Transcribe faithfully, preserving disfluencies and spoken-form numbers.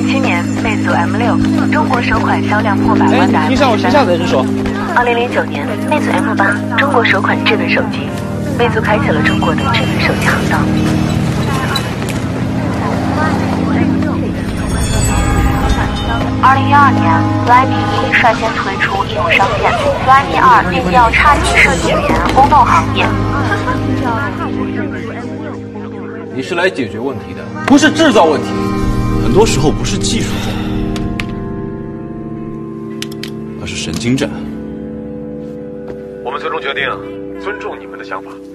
零一七年，魅族 M 六中国首款销量破百万的 M 三。 你上我旗下的人说。 二零零九年，魅族 M 八中国首款智能手机，魅族开启了中国的智能手机航道。二零一二年 ，Flyme 一率先推出应用商店 ，Flyme 二禁掉差评设计语言，轰动行业。 你是来解决问题的，不是制造问题。 很多时候不是技术战，而是神经战。 我们最终决定尊重你们的想法。